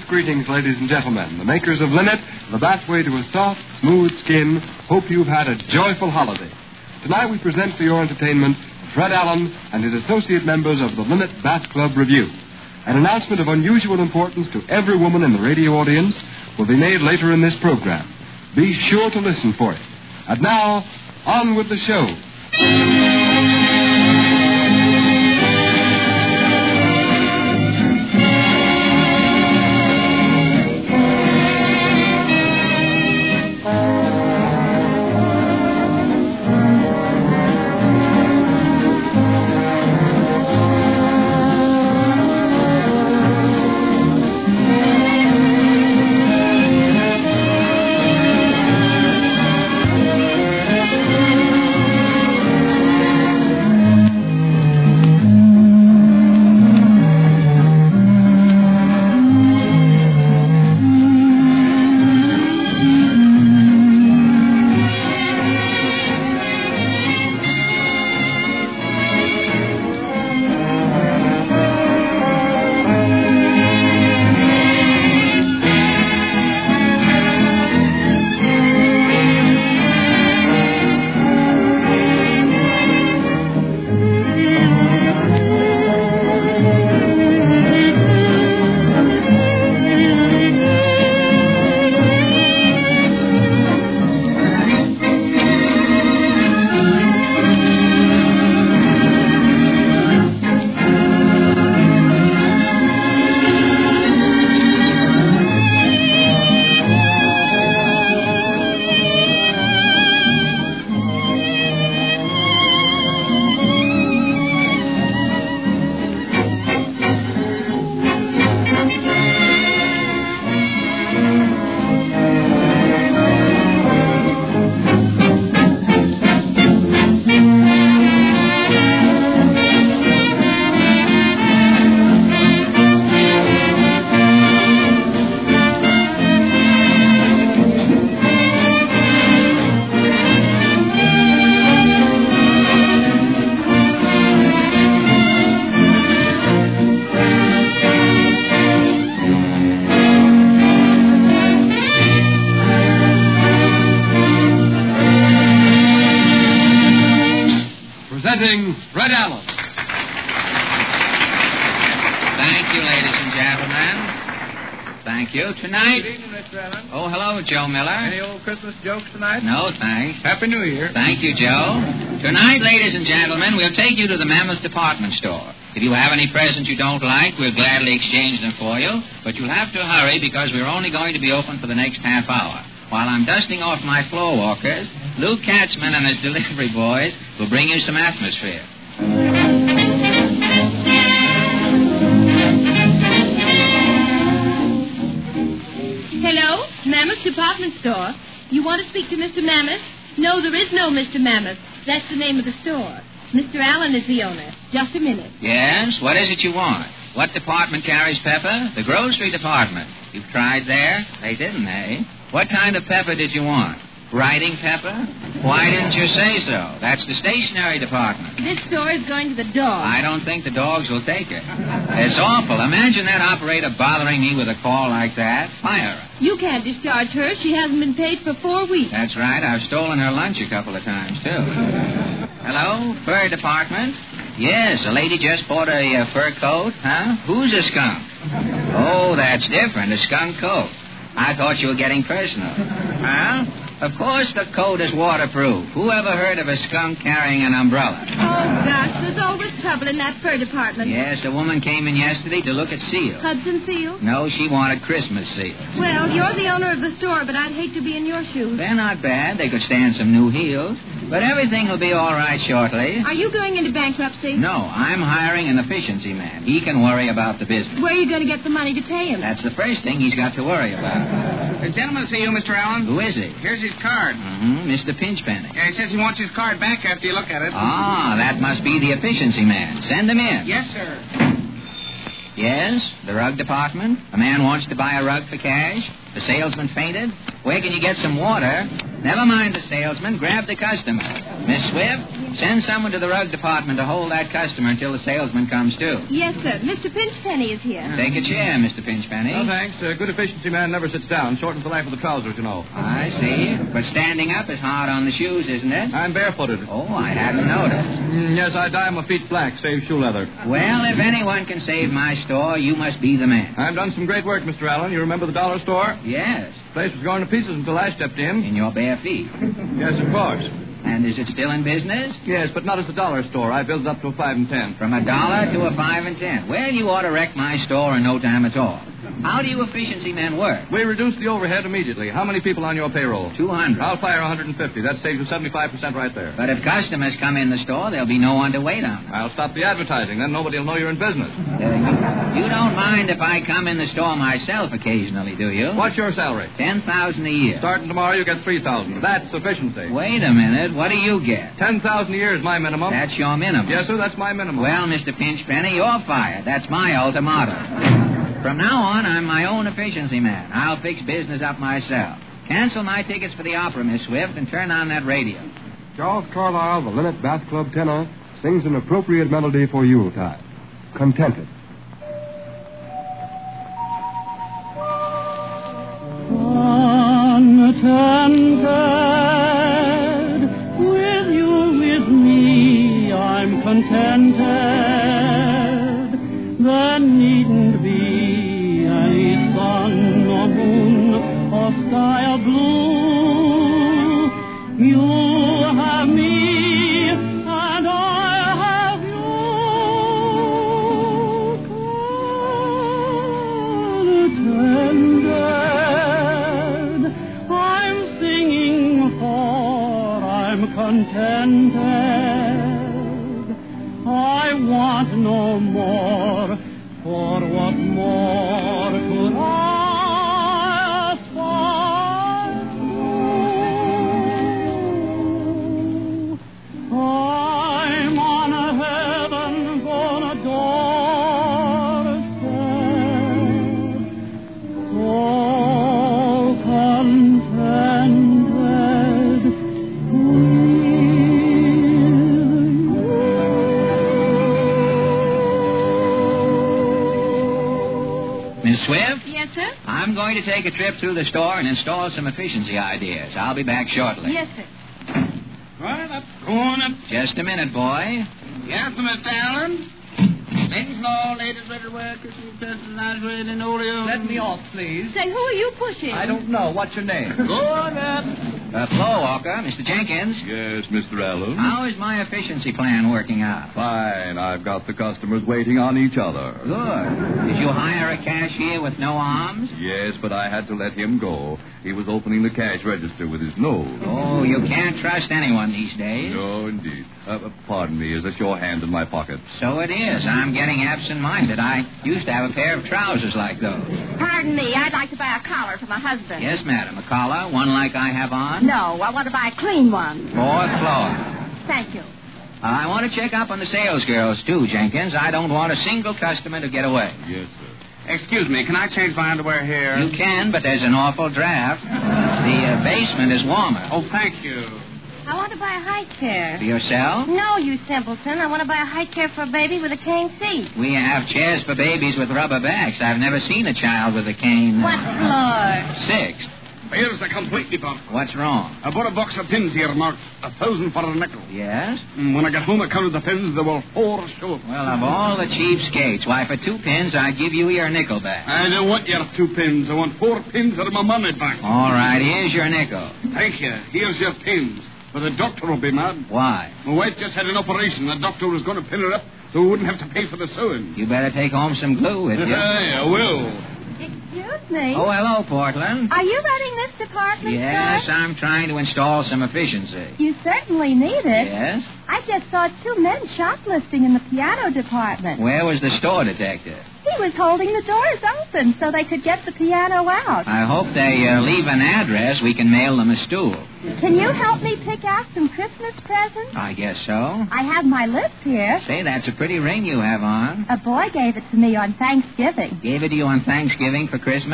greetings, ladies and gentlemen. The makers of Linnet, the bathway to a soft, smooth skin, hope you've had a joyful holiday. Tonight we present for your entertainment Fred Allen and his associate members of the Linnet Bath Club Review. An announcement of unusual importance to every woman in the radio audience will be made later in this program. Be sure to listen for it. And now, on with the show. Presenting Fred Allen. Thank you, ladies and gentlemen. Thank you. Tonight... Good evening, Mr. Allen. Oh, hello, Joe Miller. Any old Christmas jokes tonight? No, thanks. Happy New Year. Thank you, Joe. Tonight, ladies and gentlemen, we'll take you to the Mammoth Department Store. If you have any presents you don't like, we'll gladly exchange them for you. But you'll have to hurry because we're only going to be open for the next half hour. While I'm dusting off my floor walkers, Luke Katzman and his delivery boys will bring you some atmosphere. Hello? Mammoth Department Store. You want to speak to Mr. Mammoth? No, there is no Mr. Mammoth. That's the name of the store. Mr. Allen is the owner. Just a minute. Yes? What is it you want? What department carries pepper? The grocery department. You've tried there? They didn't, eh? What kind of pepper did you want? Writing pepper? Why didn't you say so? That's the stationery department. This store is going to the dog. I don't think the dogs will take it. It's awful. Imagine that operator bothering me with a call like that. Fire her. You can't discharge her. She hasn't been paid for 4 weeks. That's right. I've stolen her lunch a couple of times, too. Hello? Fur department? Yes, a lady just bought a fur coat. Huh? Who's a skunk? Oh, that's different. A skunk coat. I thought you were getting personal. Huh? Of course the coat is waterproof. Who ever heard of a skunk carrying an umbrella? Oh, gosh, there's always trouble in that fur department. Yes, a woman came in yesterday to look at seals. Hudson Seal? No, she wanted Christmas seals. Well, you're the owner of the store, but I'd hate to be in your shoes. They're not bad. They could stand some new heels. But everything will be all right shortly. Are you going into bankruptcy? No, I'm hiring an efficiency man. He can worry about the business. Where are you going to get the money to pay him? That's the first thing he's got to worry about. The gentleman to see you, Mr. Allen. Who is he? Here's his card. Mr. Pinchpenny. Yeah, he says he wants his card back after you look at it. Ah, that must be the efficiency man. Send him in. Yes, sir. Yes, the rug department. A man wants to buy a rug for cash. The salesman fainted. Where can you get some water? Never mind the salesman. Grab the customer. Miss Swift? Send someone to the rug department to hold that customer until the salesman comes too. Yes, sir. Mr. Pinchpenny is here. Take a chair, Mr. Pinchpenny. No, thanks. A good efficiency man never sits down. Shortens the life of the trousers, you know. I see. But standing up is hard on the shoes, isn't it? I'm barefooted. Oh, I hadn't noticed. Yes, I dye my feet black, save shoe leather. Well, if anyone can save my store, you must be the man. I've done some great work, Mr. Allen. You remember the dollar store? Yes. The place was going to pieces until I stepped in. In your bare feet. Yes, of course. And is it still in business? Yes, but not as a dollar store. I built it up to a 5 and 10. From $1 to a 5 and 10. Well, you ought to wreck my store in no time at all. How do you efficiency men work? We reduce the overhead immediately. How many people on your payroll? 200. I'll fire 150. That saves you 75% right there. But if customers come in the store, there'll be no one to wait on them. I'll stop the advertising. Then nobody will know you're in business. You don't mind if I come in the store myself occasionally, do you? What's your salary? $10,000 a year. Starting tomorrow, you get $3,000. That's efficiency. Wait a minute. What do you get? $10,000 a year is my minimum. That's your minimum. Yes, sir, that's my minimum. Well, Mr. Pinchpenny, you're fired. That's my ultimatum. From now on, I'm my own efficiency man. I'll fix business up myself. Cancel my tickets for the opera, Miss Swift, and turn on that radio. Charles Carlyle, the Linnet Bath Club tenor, sings an appropriate melody for Yuletide. Contented. Contented, with you, with me, I'm contented. There needn't be any sun or moon or sky or blue. You have me and I have you. Contented, I'm singing for I'm contented. I want no more, for what more could I aspire to? I'm on a heaven gonna doorstep, so contented Miss Swift? Yes, sir? I'm going to take a trip through the store and install some efficiency ideas. I'll be back shortly. Yes, sir. Right up, going up. Just a minute, boy. Yes, Mr. Allen. Making small, ladies ready to wear Christmas dresses, nice red and oleum. Let me off, please. Say, who are you pushing? I don't know. What's your name? Go on up. Floor walker, Mr. Jenkins. Yes, Mr. Allen. How is my efficiency plan working out? Fine. I've got the customers waiting on each other. Good. Did you hire a cashier with no arms? Yes, but I had to let him go. He was opening the cash register with his nose. Oh, you can't trust anyone these days. No, indeed. Pardon me. Is this your hand in my pocket? So it is. I'm getting absent-minded. I used to have a pair of trousers like those. Pardon me, I'd like to buy a collar for my husband. Yes, madam. A collar, one like I have on? No, I want to buy a clean one. Fourth floor. Thank you. I want to check up on the sales girls, too, Jenkins. I don't want a single customer to get away. Yes, sir. Excuse me, can I change my underwear here? You can, but there's an awful draft. The basement is warmer. Oh, thank you. I want to buy a high chair. For yourself? No, you simpleton. I want to buy a high chair for a baby with a cane seat. We have chairs for babies with rubber backs. I've never seen a child with a cane. What floor? 6. Here's the complete department. What's wrong? I bought a box of pins here marked 1,000 for a nickel. Yes? When I got home, I counted the pins. There were 4 short. Well, of all the cheapskates, why, for 2 pins, I'd give you your nickel back. I don't want your 2 pins. I want 4 pins out of my money back. All right, here's your nickel. Thank you. Here's your pins. But the doctor will be mad. Why? My wife just had an operation. The doctor was going to pin her up so we wouldn't have to pay for the sewing. You better take home some glue with you. I will. Excuse me. Oh, hello, Portland. Are you running this department Yes, store? I'm trying to install some efficiency. You certainly need it. Yes? I just saw 2 men shoplifting in the piano department. Where was the store detective? He was holding the doors open so they could get the piano out. I hope they leave an address. We can mail them a stool. Can you help me pick out some Christmas presents? I guess so. I have my list here. Say, that's a pretty ring you have on. A boy gave it to me on Thanksgiving. Gave it to you on Thanksgiving for Christmas?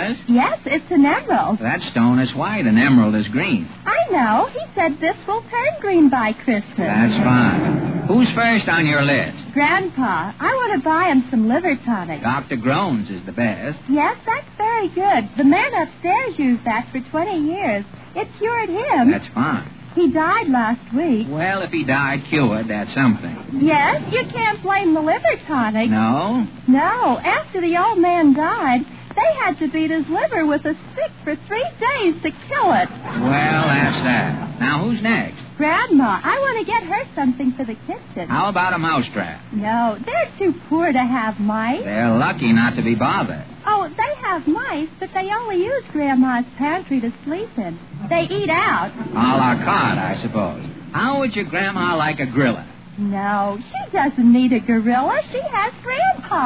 Yes? Yes, it's an emerald. That stone is white and emerald is green. I know. He said this will turn green by Christmas. That's fine. Who's first on your list? Grandpa, I want to buy him some liver tonic. Dr. Groans is the best. Yes, that's very good. The man upstairs used that for 20 years. It cured him. That's fine. He died last week. Well, if he died cured, that's something. Yes, you can't blame the liver tonic. No? No, after the old man died, they had to beat his liver with a stick for 3 days to kill it. Well, that's that. Now, who's next? Grandma, I want to get her something for the kitchen. How about a mousetrap? No, they're too poor to have mice. They're lucky not to be bothered. Oh, they have mice, but they only use Grandma's pantry to sleep in. They eat out. A la carte, I suppose. How would your grandma like a griller? No, she doesn't need a gorilla. She has Grandpa.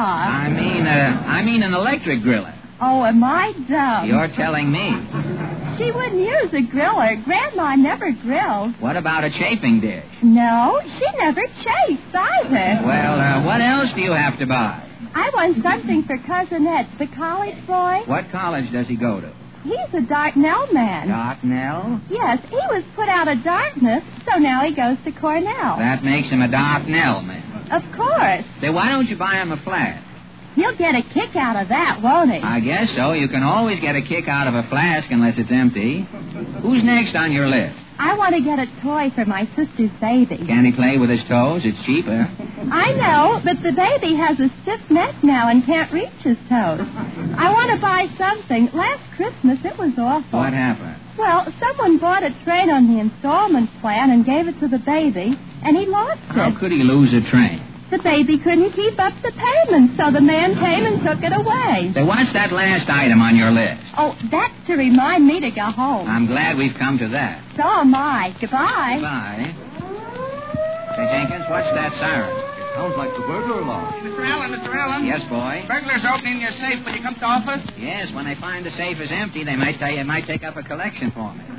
I mean an electric griller. Oh, am I dumb? You're telling me. She wouldn't use a griller. Grandma never grills. What about a chafing dish? No, she never chafes either. Well, what else do you have to buy? I want something for Cousin Ed, the college boy. What college does he go to? He's a Dartnell man. Dartnell? Yes, he was put out of Dartmouth, so now he goes to Cornell. That makes him a Dartnell man. Of course. Then why don't you buy him a flask? He'll get a kick out of that, won't he? I guess so. You can always get a kick out of a flask unless it's empty. Who's next on your list? I want to get a toy for my sister's baby. Can he play with his toes? It's cheaper. I know, but the baby has a stiff neck now and can't reach his toes. I want to buy something. Last Christmas, it was awful. What happened? Well, someone bought a train on the installment plan and gave it to the baby, and he lost it. How could he lose a train? The baby couldn't keep up the payment, so the man came and took it away. So what's that last item on your list? Oh, that's to remind me to go home. I'm glad we've come to that. So am I. Goodbye. Goodbye. Say, Jenkins, what's that siren? Sounds like the burglar alarm. Mr. Allen. Yes, boy? Burglars opening your safe when you come to office? Yes, when they find the safe is empty, they might take up a collection for me.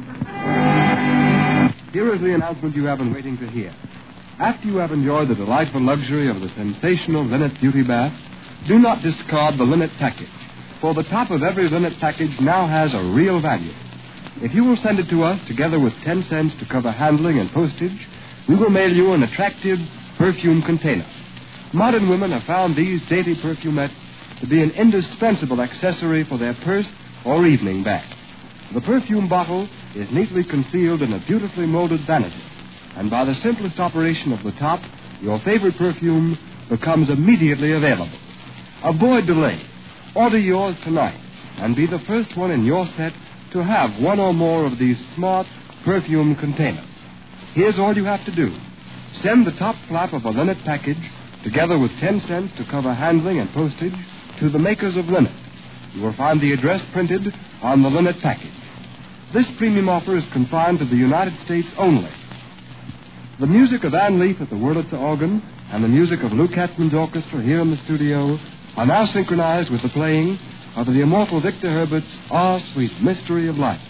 Here is the announcement you have been waiting to hear. After you have enjoyed the delightful luxury of the sensational Linnet Beauty Bath, do not discard the Linnet package, for the top of every Linnet package now has a real value. If you will send it to us together with 10 cents to cover handling and postage, we will mail you an attractive perfume container. Modern women have found these dainty perfumettes to be an indispensable accessory for their purse or evening bag. The perfume bottle is neatly concealed in a beautifully molded vanity, and by the simplest operation of the top, your favorite perfume becomes immediately available. Avoid delay. Order yours tonight and be the first one in your set to have one or more of these smart perfume containers. Here's all you have to do. Send the top flap of a Linnet package, together with 10 cents to cover handling and postage, to the makers of Linnet. You will find the address printed on the Linnet package. This premium offer is confined to the United States only. The music of Ann Leaf at the Wurlitzer organ and the music of Lou Katzman's orchestra here in the studio are now synchronized with the playing of the immortal Victor Herbert's Ah, Sweet Mystery of Life.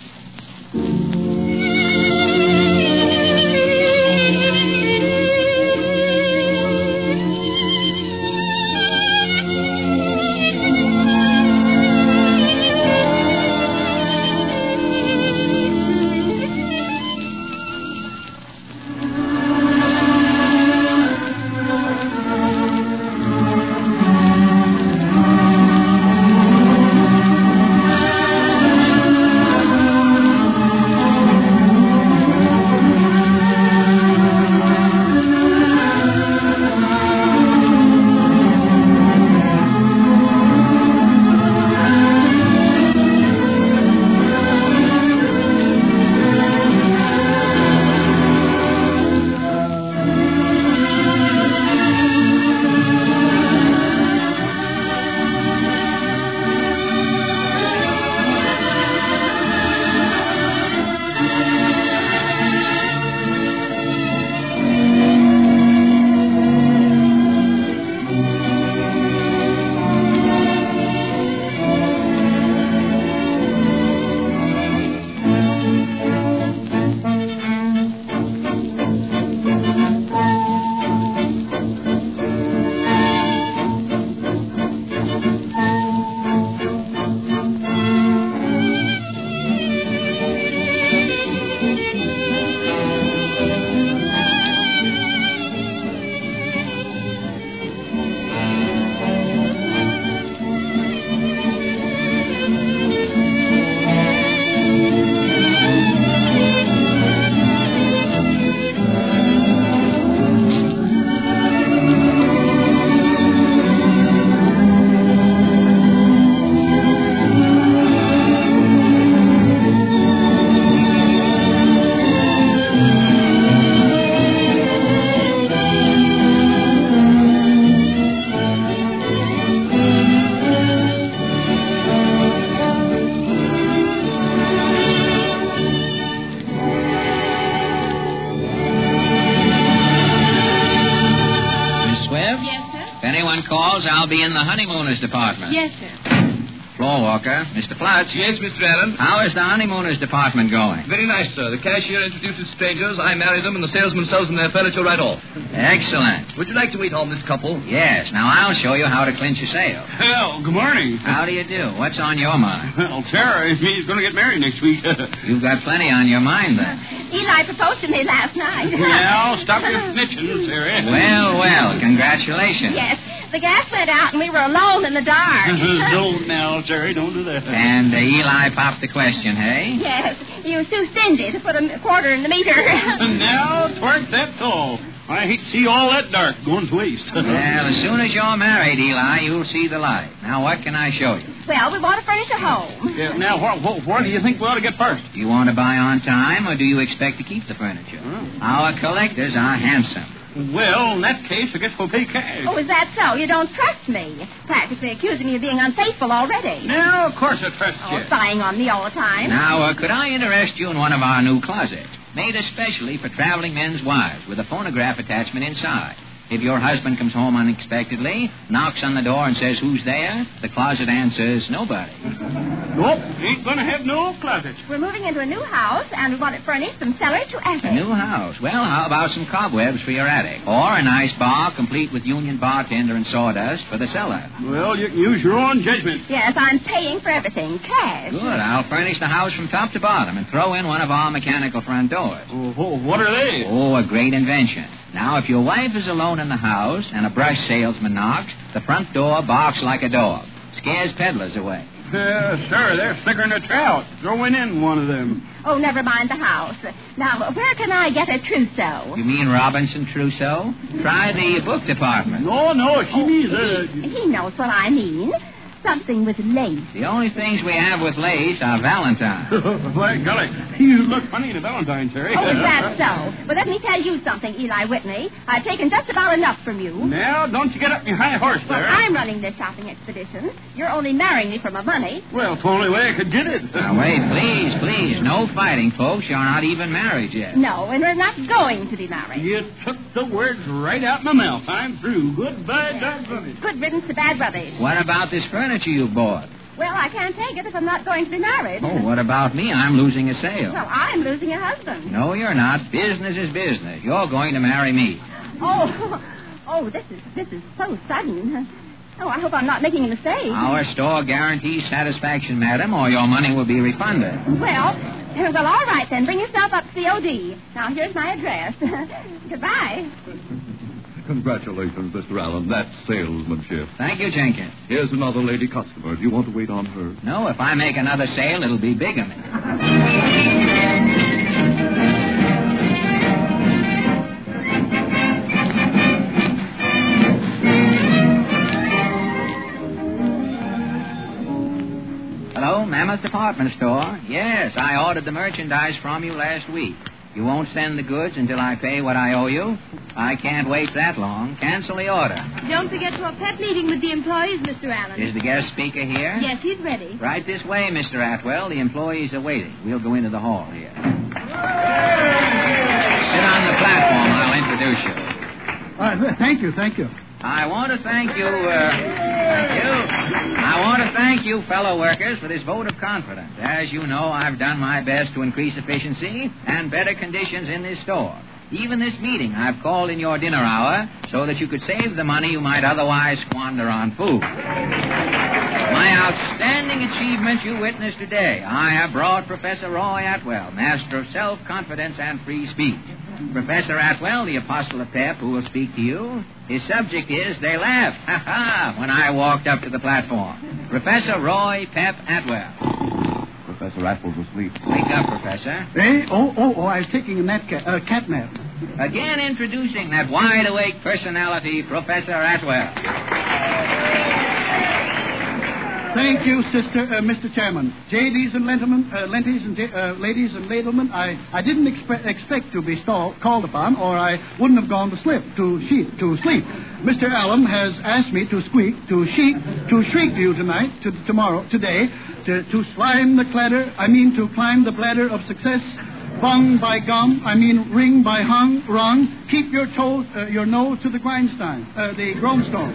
Falls, I'll be in the honeymooners department. Yes, sir. Floor walker, Mr. Flutz. Yes, Mr. Allen. How is the honeymooners department going? Very nice, sir. The cashier introduces strangers, I marry them, and the salesman sells them their furniture right off. Excellent. Would you like to wait on this couple? Yes. Now I'll show you how to clinch a sale. Well, good morning. How do you do? What's on your mind? Well, Tara, he's going to get married next week. You've got plenty on your mind, then. Eli proposed to me last night. Well, stop your snitching, Sarah. Well, congratulations. Yes. The gas went out and we were alone in the dark. Don't now, Sarah. Don't do that. And Eli popped the question, hey? Yes. He was too stingy to put a quarter in the meter. Now, twerk that tall. I hate to see all that dark going to waste. Well, as soon as you're married, Eli, you'll see the light. Now, what can I show you? Well, we want to furnish a home. Yeah, now, what do you think we ought to get first? Do you want to buy on time, or do you expect to keep the furniture? Our collectors are handsome. Well, in that case, I guess we'll pay cash. Oh, is that so? You don't trust me. Practically accusing me of being unfaithful already. No, of course I trust you. Spying on me all the time. Now, could I interest you in one of our new closets? Made especially for traveling men's wives with a phonograph attachment inside. If your husband comes home unexpectedly, knocks on the door and says, "Who's there?" the closet answers, "Nobody." Nope, ain't going to have no closets. We're moving into a new house, and we want it furnished from cellar to attic. A new house. Well, how about some cobwebs for your attic? Or a nice bar complete with union bartender and sawdust for the cellar. Well, you can use your own judgment. Yes, I'm paying for everything. Cash. Good. I'll furnish the house from top to bottom and throw in one of our mechanical front doors. Oh, what are they? Oh, a great invention. Now, if your wife is alone in the house and a brush salesman knocks, the front door barks like a dog. Scares peddlers away. Sir, they're slicker than a trout. Throwing in one of them. Oh, never mind the house. Now, where can I get a trousseau? You mean Robinson Crusoe? Try the book department. No, she means... He knows what I mean. Something with lace. The only things we have with lace are Valentine. By golly, you look funny in a Valentine, Terry. Oh, is that so? Well, let me tell you something, Eli Whitney. I've taken just about enough from you. Now, don't you get up your high horse there. Well, I'm running this shopping expedition. You're only marrying me for my money. Well, it's the only way I could get it. Now, wait, please. No fighting, folks. You're not even married yet. No, and we're not going to be married. You took the words right out my mouth. I'm through. Goodbye, doggone it. Good riddance to bad rubbish. What about this furniture you bought? Well, I can't take it if I'm not going to be married. Oh, what about me? I'm losing a sale. Well, I'm losing a husband. No, you're not. Business is business. You're going to marry me. Oh, this is so sudden. Oh, I hope I'm not making a mistake. Our store guarantees satisfaction, madam, or your money will be refunded. Well, all right then. Bring yourself up COD. Now, here's my address. Goodbye. Congratulations, Mr. Allen. That's salesmanship. Thank you, Jenkins. Here's another lady customer. Do you want to wait on her? No, if I make another sale, it'll be bigamy. Hello, Mammoth Department Store. Yes, I ordered the merchandise from you last week. You won't send the goods until I pay what I owe you? I can't wait that long. Cancel the order. Don't forget to have pep meeting with the employees, Mr. Allen. Is the guest speaker here? Yes, he's ready. Right this way, Mr. Atwell. The employees are waiting. We'll go into the hall here. Sit on the platform. I'll introduce you. Thank you. I want to thank you, I want to thank you, fellow workers, for this vote of confidence. As you know, I've done my best to increase efficiency and better conditions in this store. Even this meeting I've called in your dinner hour so that you could save the money you might otherwise squander on food. My outstanding achievement you witnessed today. I have brought Professor Roy Atwell, master of self-confidence and free speech. Professor Atwell, the apostle of pep, who will speak to you. His subject is, they laughed, ha-ha, when I walked up to the platform. Professor Roy Pep Atwell. Professor Atwell's asleep. Wake up, Professor. I was taking a cat nap. Again introducing that wide-awake personality, Professor Atwell. Thank you, Mr. Chairman. Ladies and gentlemen, ladies and gentlemen, I didn't expect to be called upon, or I wouldn't have gone to sleep. Mr. Allen has asked me to shriek to you today, to climb the ladder of success. Bung by gum, ring by rung. Keep your nose to the grindstone.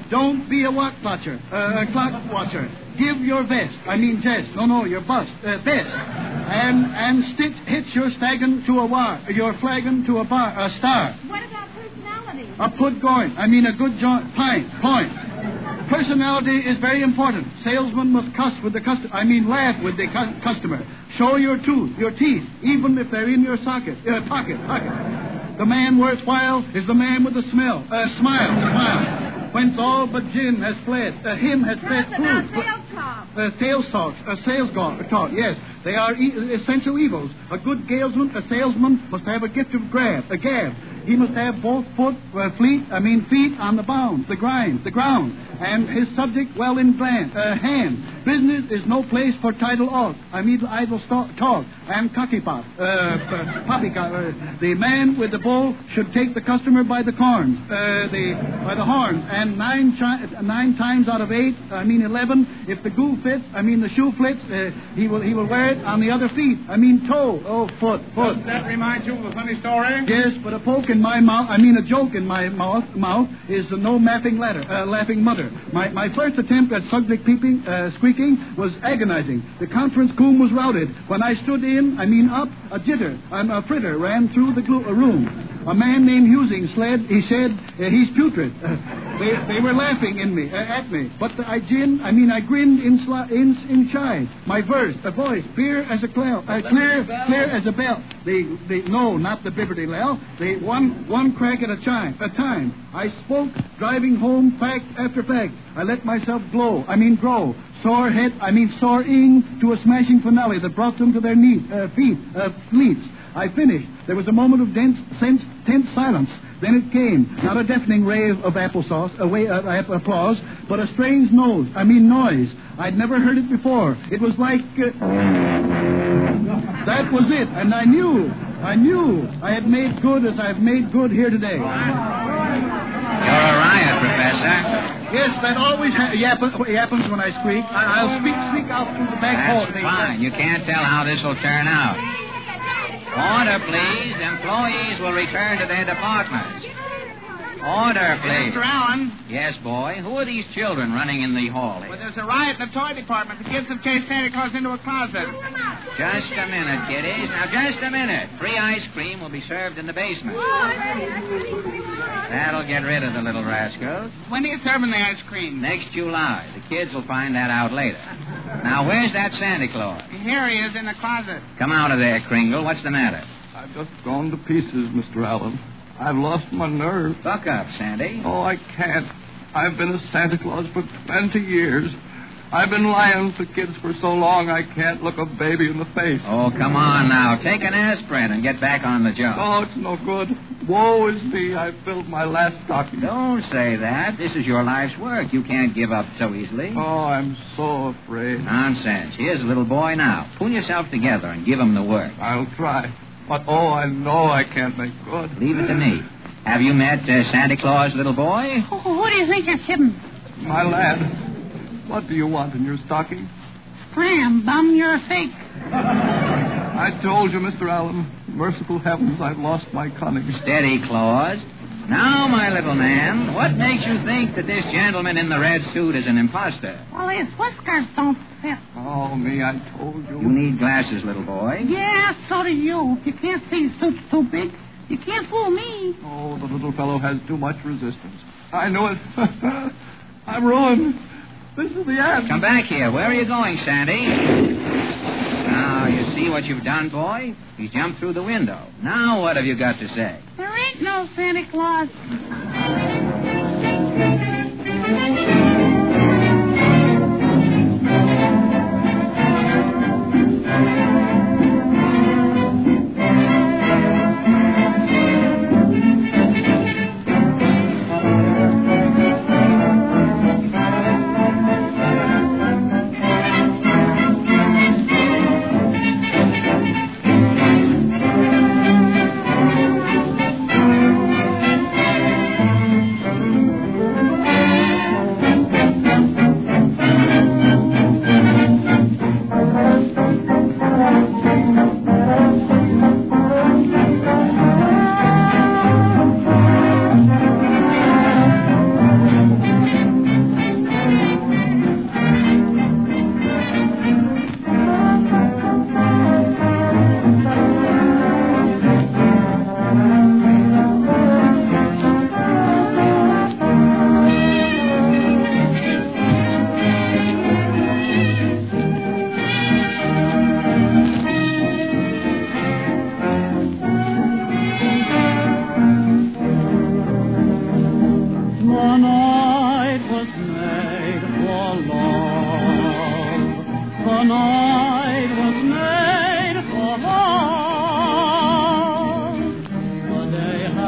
Don't be a watch watcher, a clock watcher. Give your your bust, best. And hitch your flagon to a star. What about personality? A put going. A good point. Personality is very important. Salesmen must cuss with the customer. Laugh with the customer. Show your teeth, even if they're in your pocket. The man worthwhile is the man with the smile. Whence all but gin has fled. Him has fled food. Sales talk, yes. They are essential evils. A good salesman must have a gift of gab. He must have both feet on the ground, and his subject well in hand. Business is no place for idle talk, and poppycock. The man with the bull should take the customer by the horns, and 9 times out of 11, if the the shoe fits, he will wear it on the other feet. Toe, foot. Doesn't that remind you of a funny story? Yes, but a poke in my mouth, a joke in my mouth is no laughing mother. My first attempt at subject squeaking was agonizing. The conference room was routed. When I stood up, a fritter ran through the room. A man named Husing he said, he's putrid. They were laughing at me. But I grinned inside. My voice, clear as a bell. No, not the Bibberty Lell. One crack at a time. I spoke, driving home fact after fact. I let myself grow. Soaring to a smashing finale that brought them to their feet. I finished. There was a moment of tense silence. Then it came. Not a deafening rave of applause, but a strange noise. I'd never heard it before. It was like... that was it. And I knew I had made good as I've made good here today. You're a riot, Professor. Yes, that always happens when I squeak. I'll speak out through the back hall. That's fine. You can't tell how this will turn out. Order, please. Employees will return to their departments. Order, please. Mr. Allen? Yes, boy. Who are these children running in the hall here? Well, there's a riot in the toy department. The kids have chased Santa Claus into a closet. Just a minute, kiddies. Now, just a minute. Free ice cream will be served in the basement. That'll get rid of the little rascals. When are you serving the ice cream? Next July. The kids will find that out later. Now, where's that Santa Claus? Here he is in the closet. Come out of there, Kringle. What's the matter? I've just gone to pieces, Mr. Allen. I've lost my nerve. Buck up, Sandy. Oh, I can't. I've been a Santa Claus for 20 years. I've been lying to kids for so long I can't look a baby in the face. Oh, come on now. Take an aspirin and get back on the job. Oh, it's no good. Woe is me. I filled my last stocking. Don't say that. This is your life's work. You can't give up so easily. Oh, I'm so afraid. Nonsense. Here's a little boy now. Pull yourself together and give him the work. I'll try. But, I know I can't make good. Leave it to me. Have you met Santa Claus, little boy? Who do you think you're kidding? My lad, what do you want in your stocking? Scram, bum, you're a fake. I told you, Mr. Allen. Merciful heavens, I've lost my cunning. Steady, Claus. Now, my little man, what makes you think that this gentleman in the red suit is an imposter? Well, his whiskers don't fit. Oh, me, I told you. You need glasses, little boy. Yeah, so do you. If you can't see his suit's too big, you can't fool me. Oh, the little fellow has too much resistance. I know it. I'm ruined. This is the end. Come back here. Where are you going, Sandy? Now, you see what you've done, boy? He jumped through the window. Now what have you got to say? There ain't no Santa Claus.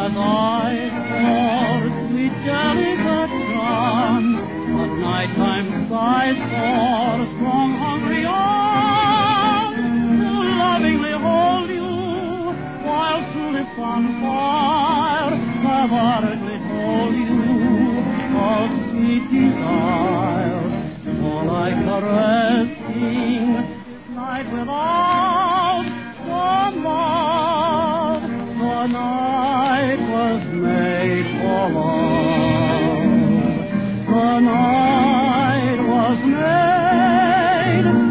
as I pour sweet delicate charms, but nighttime sighs for strong, hungry arms to lovingly hold you, while tulips on fire have ardently told you of sweet desire. All I caressing this night without the love, the night was made for love. The night was made for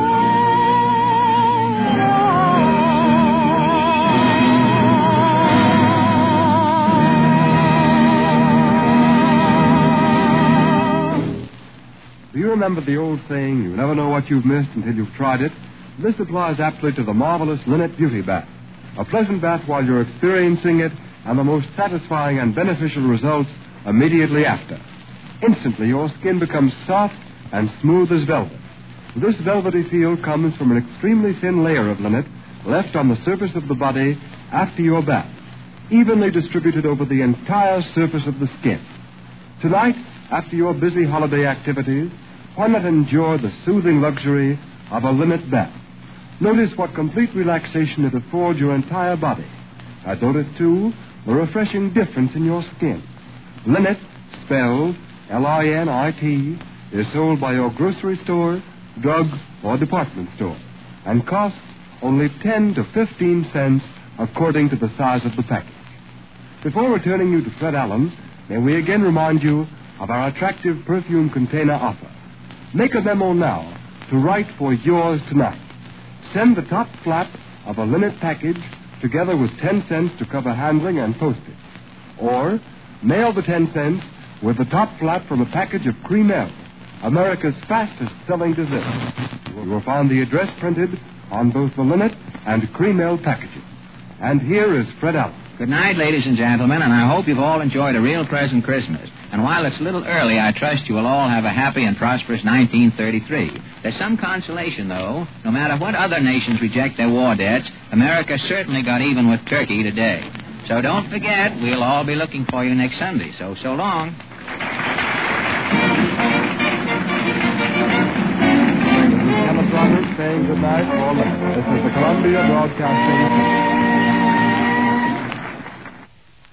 Do you remember the old saying, you never know what you've missed until you've tried it? This applies aptly to the marvelous Linnet Beauty Bath. A pleasant bath while you're experiencing it, and the most satisfying and beneficial results immediately after. Instantly, your skin becomes soft and smooth as velvet. This velvety feel comes from an extremely thin layer of linnet left on the surface of the body after your bath, evenly distributed over the entire surface of the skin. Tonight, after your busy holiday activities, why not enjoy the soothing luxury of a linnet bath? Notice what complete relaxation it affords your entire body. And notice, too, the refreshing difference in your skin. Linnet, spelled Linit, is sold by your grocery store, drug, or department store, and costs only 10 to 15 cents according to the size of the package. Before returning you to Fred Allen, may we again remind you of our attractive perfume container offer. Make a memo now to write for yours tonight. Send the top flap of a linnet package together with 10 cents to cover handling and postage. Or mail the 10 cents with the top flap from a package of Cream Ale, America's fastest-selling dessert. You will find the address printed on both the linnet and Cream Ale packages. And here is Fred Allen. Good night, ladies and gentlemen, and I hope you've all enjoyed a real pleasant Christmas. And while it's a little early, I trust you will all have a happy and prosperous 1933. There's some consolation, though. No matter what other nations reject their war debts, America certainly got even with Turkey today. So don't forget, we'll all be looking for you next Sunday. So long. Kenneth Roberts saying good night for all. This is the Columbia Broadcasting System.